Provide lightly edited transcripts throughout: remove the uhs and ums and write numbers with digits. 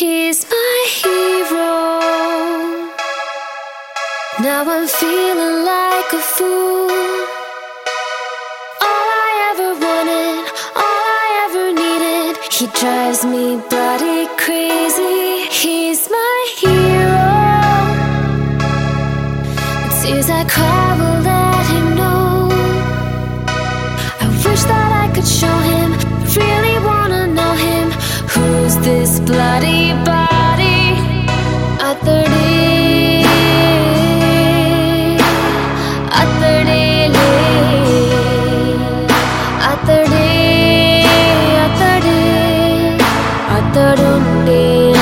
He's my hero. Now I'm feeling like a fool. All I ever wanted, all I ever needed. He drives me bloody crazy. He's my hero. The tears I cry will let him know. I wish that I could show him, really wanna know him. Who's this bloody body? A 30, a 30, a 30, a 30, a 30.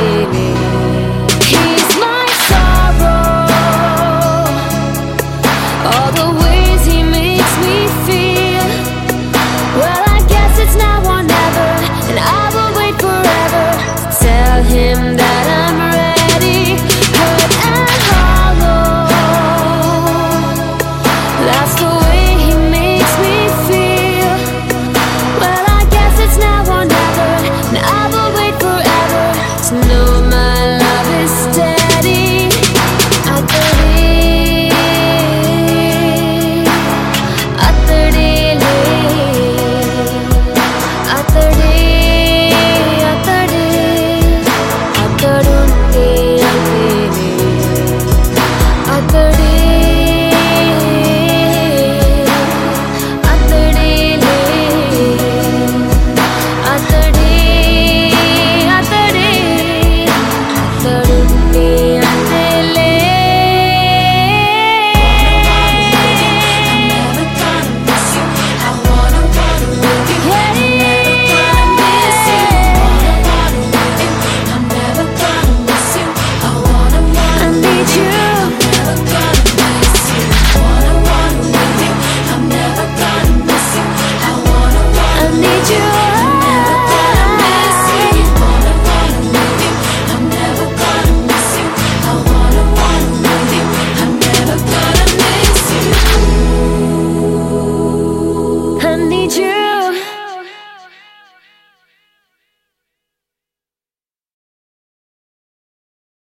He's my sorrow, all the ways he makes me feel. Well, I guess it's now or never, and I will wait forever to tell him that I'm ready. Hurt and hollow, that's the way he makes me feel. Well, I guess it's now or never, and I will wait forever to know